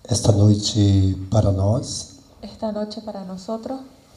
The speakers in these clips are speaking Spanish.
Esta noite para nós, Esta noche para nosotros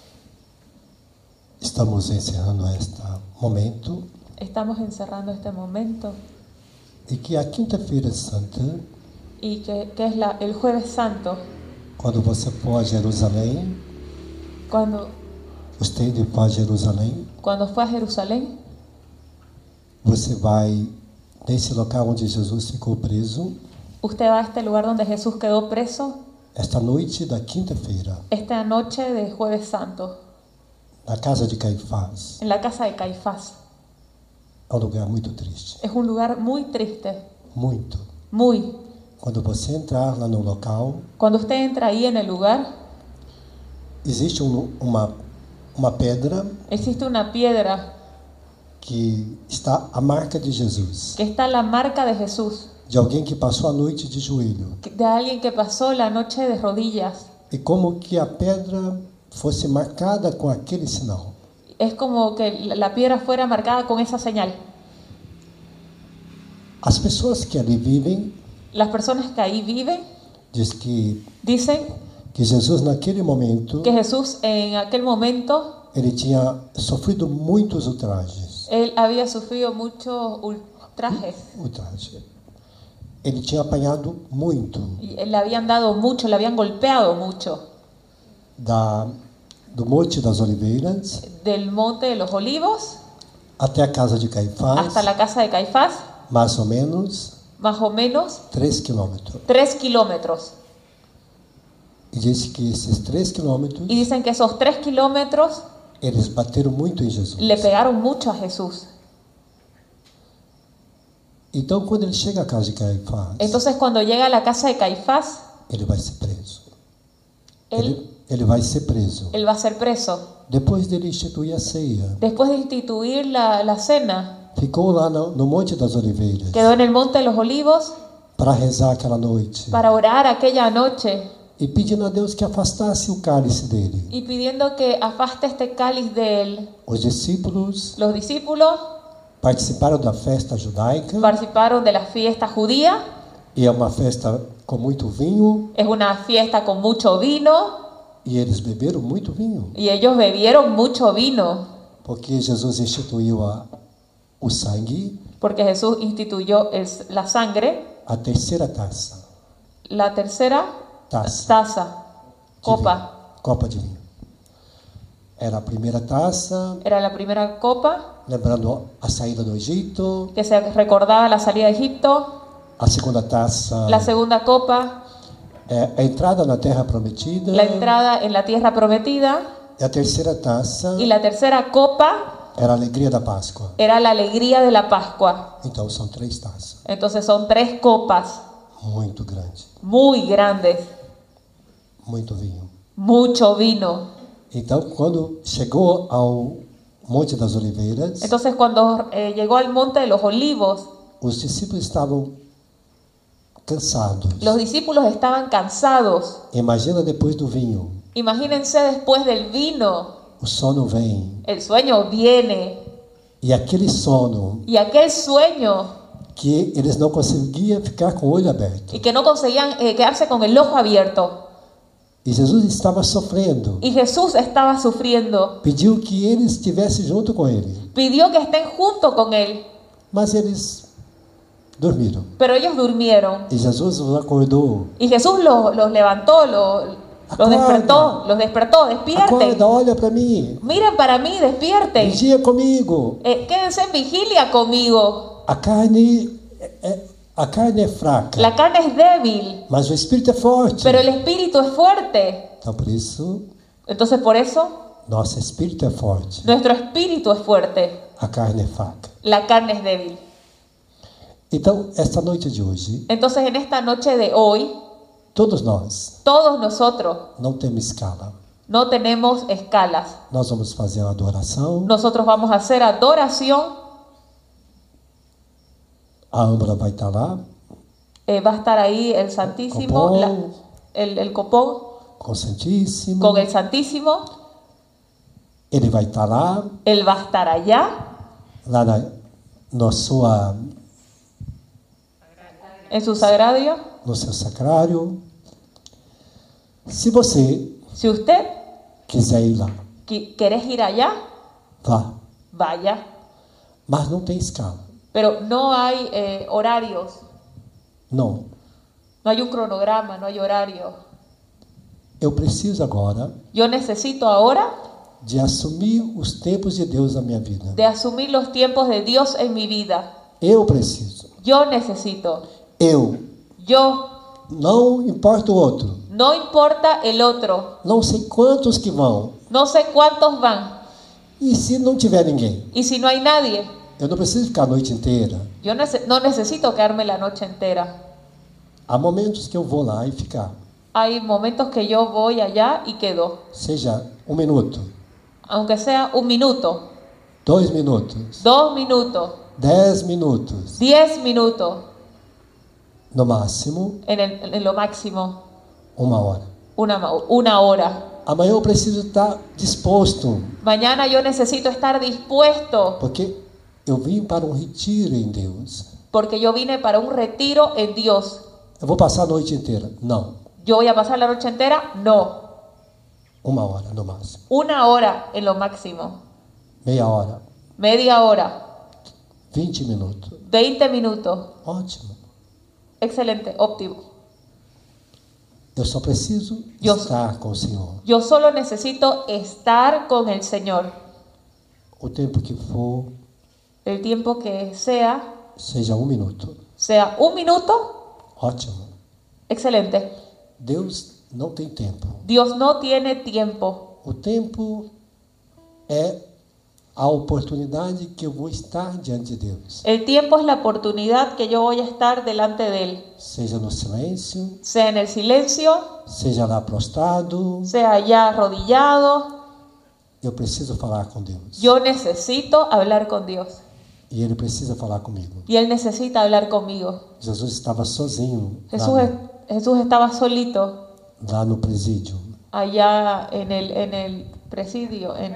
estamos encerrando este momento estamos encerrando este momento e que a Quinta-feira Santa, y que es el Jueves Santo, quando você for a Jerusalém, cuando você for a Jerusalém, fue a Jerusalén, você vai nesse local onde Jesus ficou preso, usted va a este lugar donde Jesús quedó preso esta noite da quinta-feira, esta noche de Jueves Santo, na casa de Caifás. en la casa de Caifás. É um lugar muito triste, Es un lugar muy triste, muito. muy. Quando você entrar lá no local, Cuando usted entra ahí en el lugar, existe uma pedra existe una piedra que está a marca de Jesus, que está la marca de Jesús, de alguém que passou a noite de joelho. de alguien que pasó la noche de rodillas. E como que a pedra fosse marcada com aquele sinal. Es como que la piedra fuera marcada con esa señal. As pessoas que ali vivem Las personas que ahí viven diz que dicen Jesus naquele momento que Jesús en aquel momento ele tinha sofrido muitos ultrajes. él había sufrido muchos ultrajes Ele tinha apanhado muito y le habían dado mucho, le habían golpeado mucho do Monte das Oliveiras del Monte de los Olivos até a casa de Caifás, hasta la casa de Caifás, mais ou menos más o menos 3 quilômetros. 3 kilómetros. E disse que esses 3 quilômetros Y dicen que esos 3 kilómetros eles bateram muito em Jesus. le pegaron mucho a Jesús. Então, quando ele chega à casa de Caifás, Entonces cuando llega a la casa de Caifás, ele vai ser preso. él Ele vai ser preso. va a ser preso. Depois dele instituir a ceia, Después de instituir la cena, ficou lá no Monte das Oliveiras quedó en el Monte de los Olivos para rezar aquela noite para orar aquella noche e pedindo a Deus que afastasse o cálice dele. y pidiendo que afaste este cáliz de él. Os discípulos Los discípulos participaram da festa judaica participaron de la fiesta judía. e é uma festa com muito vinho Es una fiesta con mucho vino e eles beberam muito vinho y ellos bebieron mucho vino porque Jesus instituiu o sangue, porque Jesús instituyó la sangre, a terceira taça, la tercera taza, de copa. vinho, copa de vinho. Era a primeira taça, Era la primera copa lembrando a saída do Egito. que se recordaba la salida de Egipto. A segunda taça, La segunda copa, a entrada na Terra Prometida. la entrada en la tierra prometida. E a terceira taça Y la tercera copa era a alegria da Páscoa. era la alegría de la Pascua. Então são 3 taças, Entonces son 3 copas muito grande, muy grandes, muito vinho. mucho vino. Então, quando chegou ao Monte das Oliveiras, Entonces cuando llegó al Monte de los Olivos, os discípulos estavam cansados. los discípulos estaban cansados. Imagina depois do vinho, Imagínense después del vino, o sono vem. el sueño viene. E aquele sono Y aquel sueño, que eles não conseguiam ficar com o olho aberto. y que no conseguían quedarse con el ojo abierto. E Jesus estava sofrendo. Y Jesús estaba sufriendo. Pediu que eles estivessem junto com ele. Pidió que estén junto con él, Mas eles dormiram. pero ellos durmieron. E Jesus os acordou. Y Jesús los levantó, los despertó, despierten. Acorda, olha para mim. Miren para mí, despierten. Vigia comigo. Quédense en vigilia conmigo. A carne é fraca, La carne es débil, mas o espírito é forte. pero el espíritu es fuerte. Então, por isso, Entonces por eso nosso espírito é forte. nuestro espíritu es fuerte. A carne é fraca. La carne es débil. Então, esta noite de hoje, Entonces en esta noche de hoy, todos nós todos nosotros não temos escala. no tenemos escalas. Nós vamos fazer a adoração. Nosotros vamos a hacer adoración. A Âmbora vai estar lá Va a estar ahí el Santísimo, Copón. el copón com o Santíssimo. con el Santísimo. Ele vai estar lá, Él va a estar allá, no en su sagrario, seu sacrário. Se você Si usted quiser ir lá, querés ir allá, vá. vaya. Mas não tem escala. Pero no hay horarios, Não. no hay un cronograma, no hay horario. Eu preciso agora Yo necesito ahora de assumir os tempos de Deus na minha vida. de asumir los tiempos de Dios en mi vida. Eu preciso. Yo necesito. Eu. Yo, Não importa o outro. no importa el otro. Não sei quantos que vão. No sé cuántos van. E se não tiver ninguém? Y si no hay nadie, Eu não preciso ficar a noite inteira. yo no necesito quedarme la noche entera. Há momentos que eu vou lá e ficar. Hay momentos que yo voy allá y quedo. Seja 1 minuto, Aunque sea 1 minuto, 2 minutos, 2 minutos, 10 minutos. 10 minutos, No máximo, en lo máximo, 1 hora. una hora. Amanhã eu preciso estar disposto. Mañana yo necesito estar dispuesto Porque eu vim para um retiro em Deus. porque yo vine para un retiro en Dios. Eu vou passar a noite inteira? Não. ¿Yo voy a pasar la noche entera? No. 1 hora no máximo. 1 hora en lo máximo. Meia hora. Media hora. 20 minutos. 20 minutos. Ótimo. Excelente, óptimo. Eu só preciso estar com o Senhor. Yo solo necesito estar con el Señor. O tempo que for, El tiempo que sea seja 1 minuto. 1 minuto, Ótimo. excelente. Deus não tem tempo. Dios no tiene tiempo. O tempo é a oportunidade que eu vou estar diante de Deus. El tiempo es la oportunidad que yo voy a estar delante de Él. Seja no silêncio, Sea en el silencio, seja lá prostrado, sea allá arrodillado. eu preciso falar com Deus. Yo necesito hablar con Dios. E Ele precisa falar comigo. Y Él necesita hablar conmigo. Jesus estava sozinho Jesús estaba solito lá no presídio. allá en el presidio, en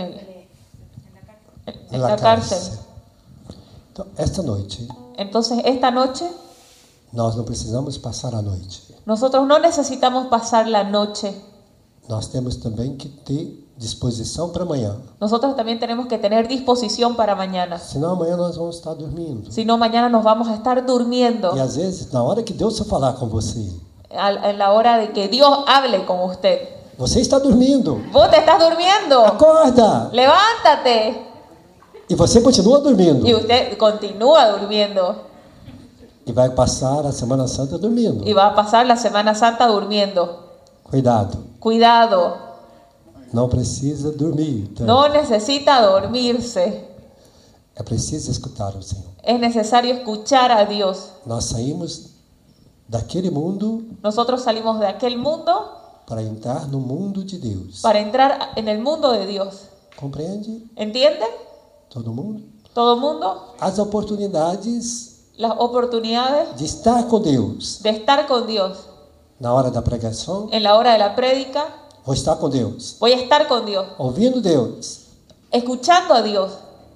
Na la cárcel. Então, esta noite, Entonces, esta noche, nós não precisamos passar a noite. nosotros no necesitamos pasar la noche. Nós temos também que ter disposição para amanhã. Nosotros también tenemos que tener disposición para mañana. Senão amanhã nós vamos estar dormindo. Si no, mañana nos vamos a estar durmiendo. E às vezes, na hora que Deus for falar com você, En la hora de que Dios hable con usted. você está dormindo. Vos te estás durmiendo. Acorda! Levántate. E você continua dormindo. Y usted continúa durmiendo. E vai passar a Semana Santa dormindo. Y va a pasar la Semana Santa durmiendo. Cuidado. Cuidado. Não precisa dormir. Tá? No necesita dormirse. É preciso escutar o Senhor. Es necesario escuchar a Dios. Nós saímos daquele mundo Nosotros salimos de aquel mundo para entrar no mundo de Deus. para entrar en el mundo de Dios. Compreende? ¿Entiende? Todo mundo? Todo el mundo. As oportunidades Las oportunidades de estar com Deus. de estar con Dios. Na hora da pregação, En la hora de la prédica, vou estar com Deus. voy a estar con Dios. Ouvindo Deus. Escuchando a Dios.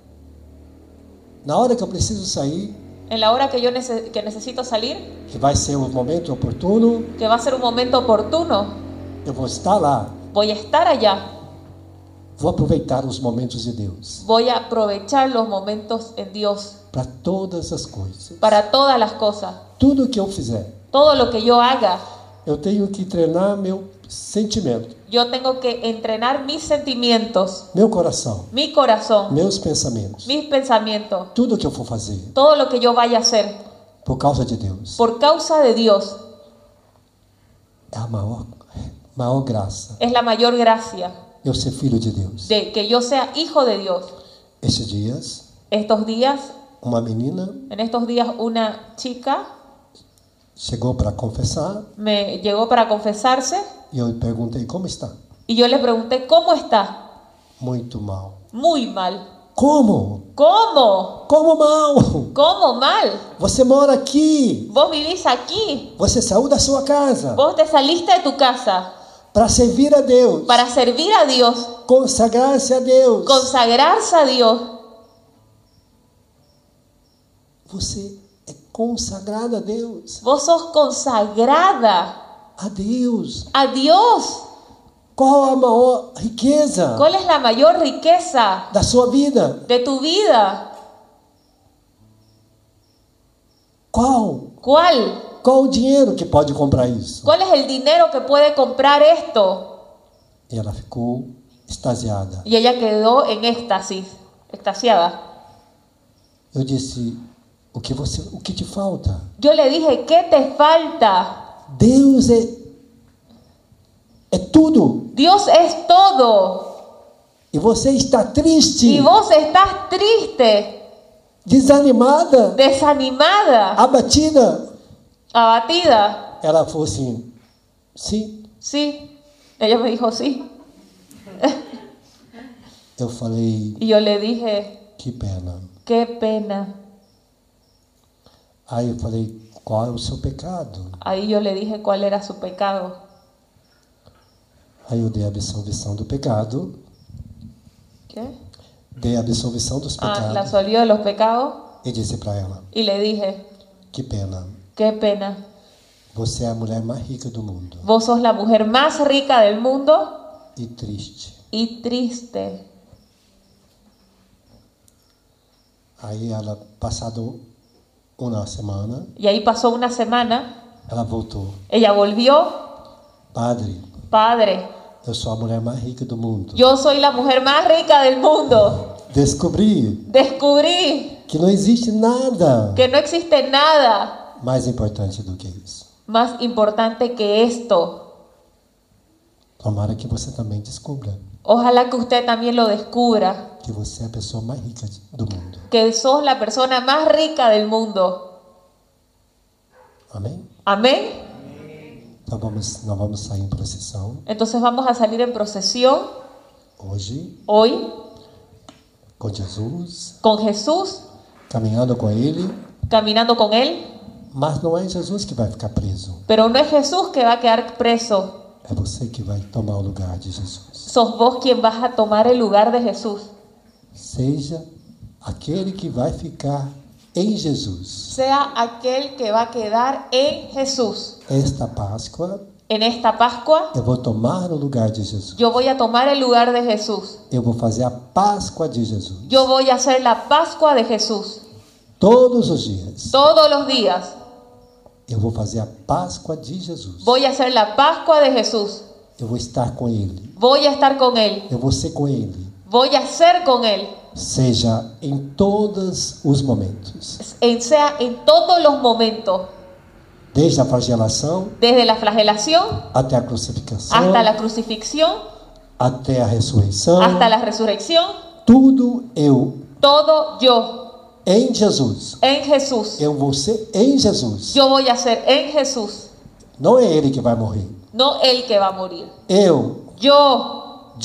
Na hora que eu preciso sair, En la hora que yo necesito salir, que vai ser o momento oportuno, que va a ser un momento oportuno, eu vou estar lá. voy a estar allá. Vou aproveitar os momentos de Deus Voy a aprovechar los momentos en Dios para todas as coisas. para todas las cosas. Tudo que eu fizer, Todo lo que yo haga, eu tenho que treinar meu sentimento, yo tengo que entrenar mis sentimientos, meu coração, mi corazón, meus pensamentos. mis pensamientos, Tudo que eu for fazer todo lo que yo vaya a hacer por causa de Deus por causa de Dios é a maior graça. es la mayor gracia Eu ser filho de Deus. de que yo sea hijo de Dios. Esses dias, Estos días, uma menina en estos días una chica chegou para confessar me llegó para confesarse e eu perguntei como está. y yo le pregunté, ¿cómo está? Muito mal. Muy mal. Como? ¿Cómo? Como mal? ¿Cómo mal? Você mora aqui. Vos vivís aquí. Você saiu da sua casa Vos te saliste de tu casa para servir a Deus, para servir a Dios, consagrar-se a Deus. consagrarse a Dios. Você é consagrado a Deus. Vos sos consagrada A Deus. a Dios. Qual a maior riqueza ¿Cuál es la mayor riqueza da sua vida? de tu vida? Qual? ¿Cuál? Qual o dinheiro que pode comprar isso? ¿Cuál es el dinero que puede comprar esto? E ela ficou extasiada. Y ella quedó en éxtasis, extasiada. Eu disse, o que te falta? Yo le dije, ¿qué te falta? Deus é tudo. Dios es todo. E você está triste, Y vos estás triste, desanimada, desanimada, abatida. abatida. Ela falou assim, sim. Sí. Ella me dijo sí. Eu falei, Y yo le dije, que pena. qué pena. Aí eu falei, qual é o seu pecado? Ahí yo le dije cuál era su pecado. Aí eu dei a absolvição do pecado, ¿Qué? dei a absolvição dos La pecados absolvió de los pecados e disse para ela, y le dije, que pena, qué pena. você é a mulher mais rica do mundo Vos sos la mujer más rica del mundo e triste. y triste. Aí ela, passado uma semana, Y ahí pasó una semana, ela voltou. ella volvió, Padre, padre, eu sou a mulher mais rica do mundo. yo soy la mujer más rica del mundo. Descobri Descubrí que não existe nada que no existe nada mais importante do que isso. más importante que esto. Tomara que você também descubra Ojalá que usted también lo descubra, que você é a pessoa mais rica do mundo. que sos la persona más rica del mundo. Amém? Amén. Então nós vamos sair em procissão Entonces vamos a salir en procesión hoje hoy com Jesus, con Jesús, caminhando com Ele, caminando con Él, mas não é Jesus que vai ficar preso. pero no es Jesús que va a quedar preso. É você que vai tomar o lugar de Jesus. Sos vos quien vas a tomar el lugar de Jesús. Seja aquele que vai ficar em Jesus. Sea aquel que va a quedar en Jesús. Esta Páscoa, En esta Pascua, eu vou tomar o lugar de Jesus. yo voy a tomar el lugar de Jesús. Eu vou fazer a Páscoa de Jesus. Yo voy a hacer la Pascua de Jesús. Todos os dias. Todos los días Eu vou fazer a Páscoa de Jesus. voy a hacer la Pascua de Jesús. Eu vou estar com Ele. Voy a estar con Él. Eu vou ser com Ele. Voy a ser con Él. Seja em todos os momentos. Sea en todos los momentos. Desde a flagelação Desde la flagelación até a crucificação, hasta la crucifixión, até a ressurreição. hasta la resurrección. Tudo eu Todo yo em Jesus. en Jesús. Eu vou ser em Jesus. Yo voy a ser en Jesús. Não é Ele que vai morrer. No Él que va a morir. Eu. Yo,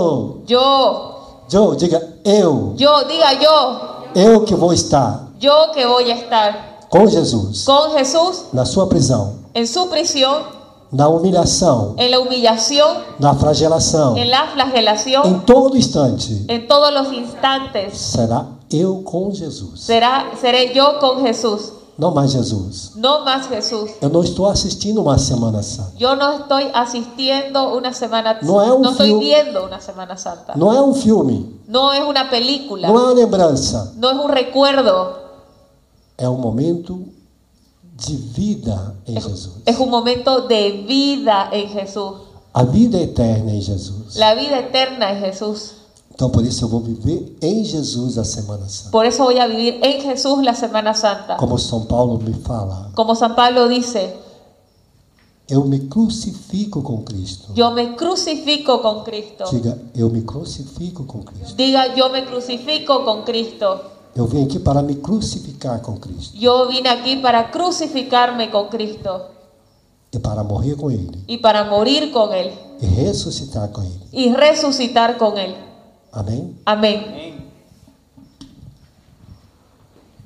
Diga eu. diga yo. Eu que vou estar Yo que voy a estar com Jesus. con Jesús Na sua prisão. en su prisión, Na humilhação. en la humillación, Na flagelação. en la flagelación, Em todo instante. en todos los instantes. Será eu com Jesus. Seré yo con Jesús, Não mais Jesus. no más Jesús. Eu não estou assistindo uma Semana Santa. Yo no estoy asistiendo una semana, No es un no estoy film. viendo una Semana Santa. Não é um filme. No es una película, Não é uma lembrança. no es un recuerdo, É um momento de vida em Jesus. es un momento de vida en Jesús. A vida eterna em Jesus. La vida eterna en Jesús. Então por isso eu vou viver em Jesus a Semana Santa. Por eso voy a vivir en Jesús la Semana Santa. Como São Paulo me fala, Como San Pablo dice, eu me crucifico com Cristo. yo me crucifico con Cristo. Diga, eu me crucifico com Cristo. Diga, yo me crucifico con Cristo. Eu vim aqui para me crucificar com Cristo Yo vine aquí para crucificarme con Cristo e para morrer com Ele y para morir con Él e ressuscitar com Ele. y resucitar con Él. Amém? Amén.